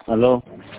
Aló.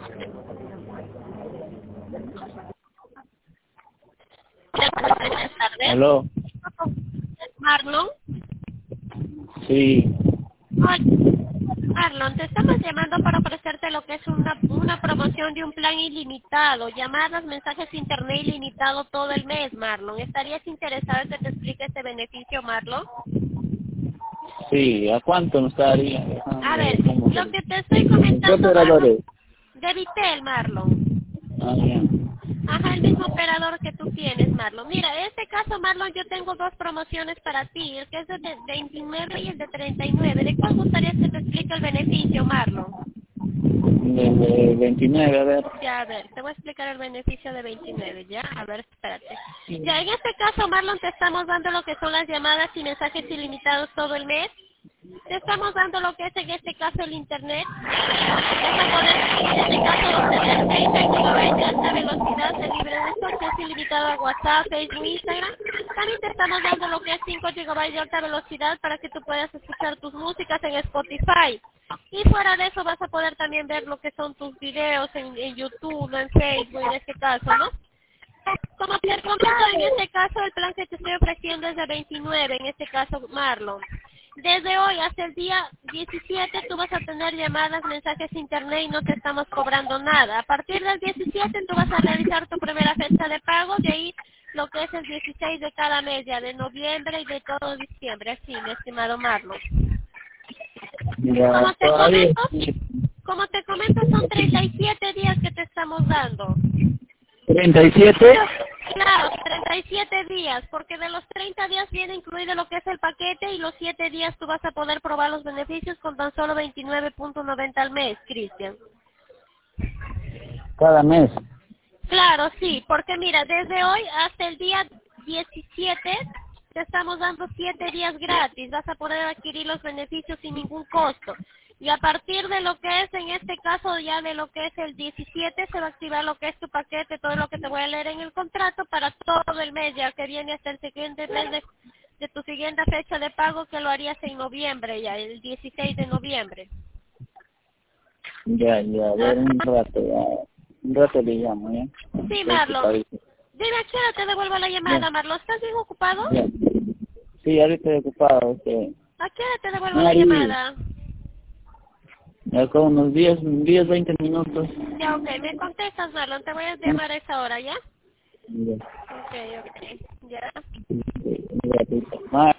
Buenas tardes. Aló. Marlon. Sí. Hola, Marlon, te estamos llamando para ofrecerte lo que es una promoción de un plan ilimitado, llamadas, mensajes internet ilimitado todo el mes, Marlon. ¿Estarías interesado en que te explique este beneficio, Marlon? Sí. ¿A cuánto nos estaría? A ver, lo que te estoy ¿Qué comentando, operador Marlon, es? de Vitel, Marlon. Ah, ya. Ajá, el mismo operador que tú tienes, Marlon. Mira, en este caso, Marlon, yo tengo dos promociones para ti, el que es de 29 y el de 39. ¿De cuál gustaría que te explique el beneficio, Marlon? De 29, a ver. Ya, a ver, te voy a explicar el beneficio de 29, ¿ya? A ver, espérate. Ya, en este caso, Marlon, te estamos dando lo que son las llamadas y mensajes ilimitados todo el mes. Te estamos dando lo que es en este caso el internet. Vas a poder en este caso obtener 30 GB de alta velocidad de libre de acceso ilimitado a WhatsApp, Facebook, Instagram. También te estamos dando lo que es 5 GB de alta velocidad para que tú puedas escuchar tus músicas en Spotify. Y fuera de eso vas a poder también ver lo que son tus videos en YouTube, en Facebook, en este caso, ¿no? Como te comento, en este caso el plan que te estoy ofreciendo es de 29, en este caso Marlon. Desde hoy hasta el día 17 tú vas a tener llamadas, mensajes internet y no te estamos cobrando nada. A partir del 17 tú vas a realizar tu primera fecha de pago, de ahí lo que es el 16 de cada mes, ya de noviembre y de todo diciembre, así, mi estimado Marlon. Ya, todavía. Como te comento, son 37 días que te estamos dando. 37. Claro, 37 días, porque de los 30 días viene incluido lo que es el paquete y los 7 días tú vas a poder probar los beneficios con tan solo 29.90 al mes, Cristian. Cada mes. Claro, sí, porque mira, desde hoy hasta el día 17 te estamos dando 7 días gratis, vas a poder adquirir los beneficios sin ningún costo. Y a partir de lo que es, en este caso ya de lo que es el 17, se va a activar lo que es tu paquete, todo lo que te voy a leer en el contrato para todo el mes, ya que viene hasta el siguiente mes de tu siguiente fecha de pago, que lo harías en noviembre, ya el 16 de noviembre. Ya, ya, a ver, un rato, ya. Un rato le llamo, ¿ya? Sí, Estoy Marlon. ocupadito. Dime, ¿a qué hora te devuelvo la llamada, Ya, Marlon? ¿Estás bien ocupado? ya. Sí, ahorita estoy ocupado, que ¿A qué hora te devuelvo la llamada? ya con unos 10, 20 minutos. Ya, ok, me contestas, Marlon, te voy a Ya, llamar a esa hora, ¿ya? ya. Ok, ya. Ya, ya.